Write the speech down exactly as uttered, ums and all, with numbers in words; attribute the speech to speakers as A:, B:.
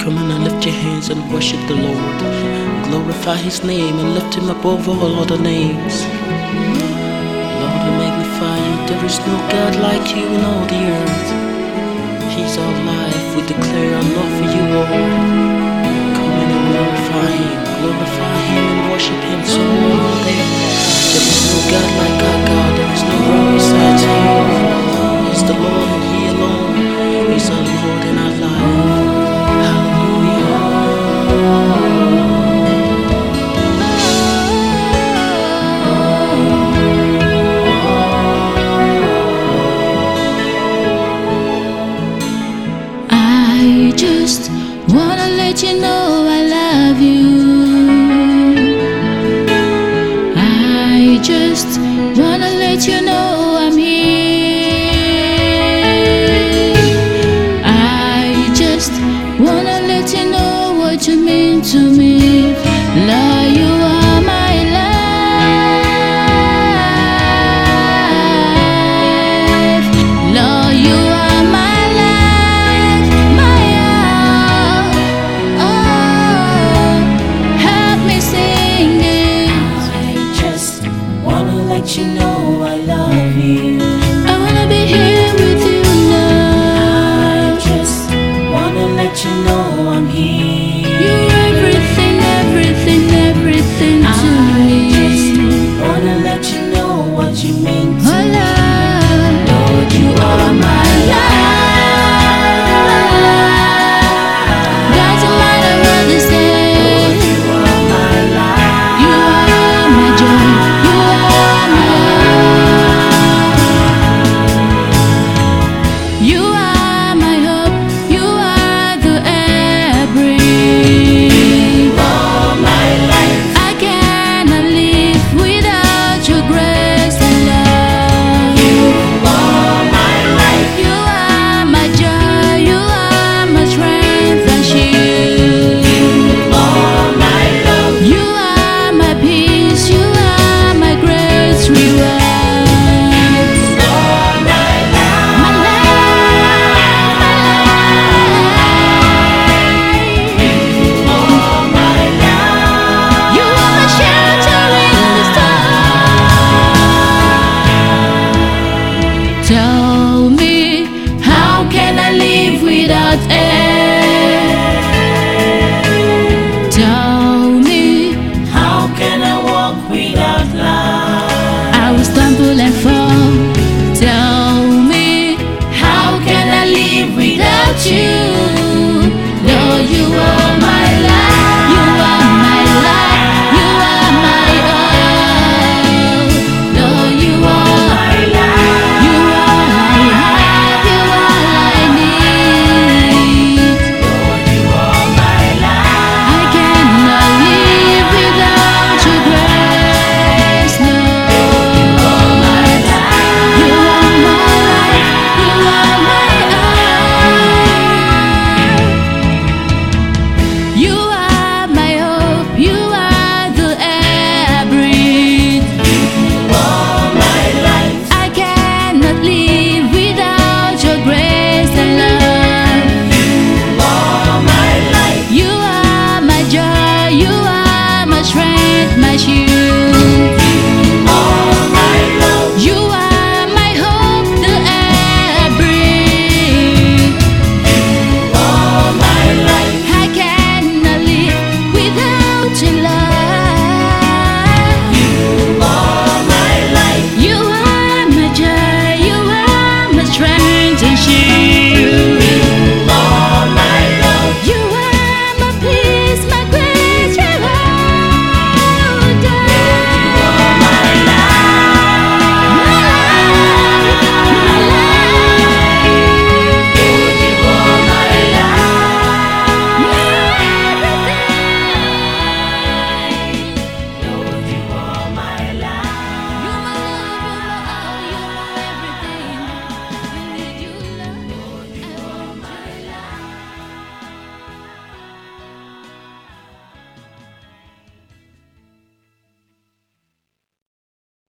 A: Come on and lift your hands and worship the Lord. Glorify His name and lift Him above all other names. Lord, we magnify You. There is no God like You in all the earth. He's our life. We declare our love for You, Lord. Come in and glorify Him. Glorify Him and worship Him so all day. There is no God like our God. There is no one besides Him. He's the Lord and He alone. He's our Lord in our life.
B: I just wanna let you know I love you. I just wanna let you know I'm here. I just wanna let you know what you mean to me. Love, you are my life. Love, you are my
C: let you know I love you.
B: I wanna be here with you now.
C: I just wanna let you know I'm here.
B: You're everything, everything, everything to
C: I
B: me.
C: I just wanna let you know what you mean to
B: oh,
C: me.
B: Lord,
C: Lord, you are my life.